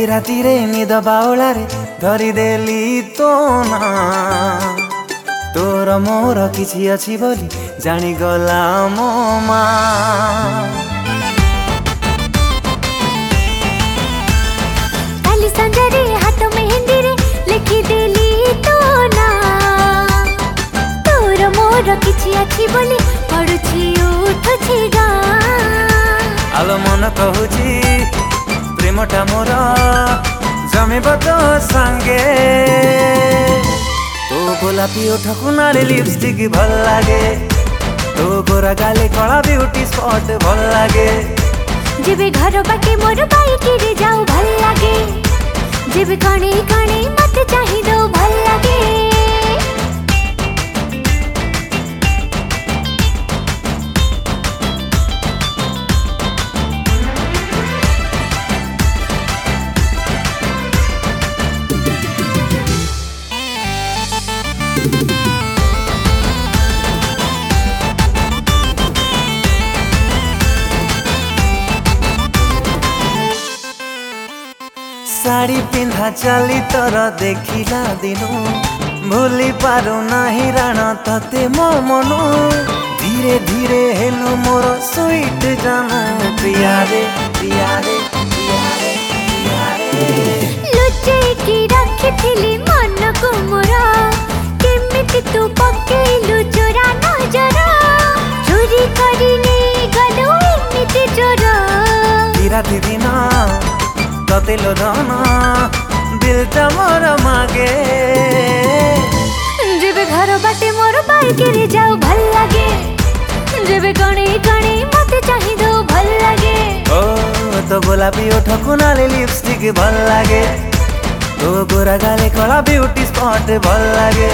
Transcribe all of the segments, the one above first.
काली राती रे निद बाउला रे धरिदेली तो ना तोर मोर किछि अछि बोली जानिगला मो माँ। काली संजरे हाथ मेहंदी रे लिखिदेली तो ना तोर मोर किछि अछि बोली पडुछि उठुछि गा। आलो मन कहूची प्रेमटा मोर जमिब तो संगे तो गोलापी ओठकु नाली लिपस्टिक भल लागे तो गोरा गाले कला ब्यूटी स्पॉट भल लागे। जेबे घर बाटे मोर बाइक रे जाऊ भल लागे जेबे कणे कणे मत चाहि दो भल लागे। साड़ी पिंधा चली तोर देखिला दिनु भूली पारू नाही राण तते मो मनु धीरे धीरे हेलु मोर स्वीट जानू प्रिया रे प्रिया रे प्रिया रे प्रिया रे। लुचे की रखिथिली मन को मोर केमिति तू पकेलु चोरा नजर चोरी करी नै गलु एमिति चोर। राति दिन तते लोधन दिल ता मोर मागे जेबे घर बाटे मोर बाइक रे जाऊ भल लागे जेबे कणे कणे मते चाहि दो भल लागे। ओ तो गोलापी ओठकु नाली लिपस्टिक भल लागे तो गोरा गाले कला ब्यूटी स्पॉट भल लागे।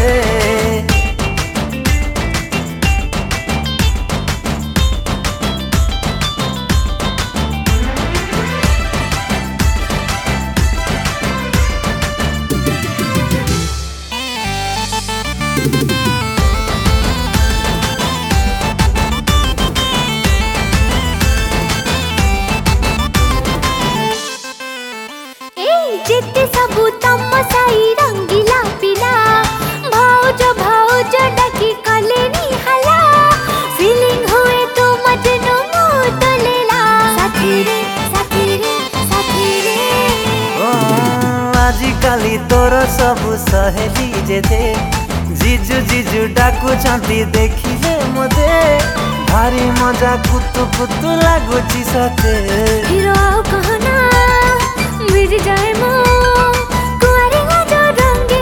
जेते सबु तमसाई रंगीला पिला भाउज भाउज डाकी कलेनी हला फीलिंग हुए तो मजनू मुत लेला साथी रे साथी रे साथी रे। ओ आजिकाली तोर सबु सहेली जेते जीजु जीजु डाकु छांती देखिले मते भारी मजा कुतु कुतु लागुची सते। हिरो आउ कहना मिज जाए मो कुआरी जो रंगे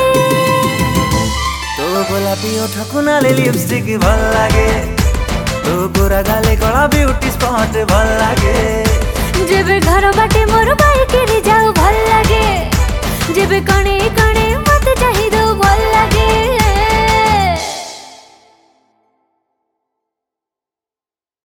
तो गोलापी ओठकु नाली लिपस्टिक भल लागे तो गोरा गाले कला ब्यूटी स्पॉट भल लागे। जेबे घर बाटे मोर बाइक रे जाऊ भल लागे जेबे कणे कणे मत चाहि दो भल लागे।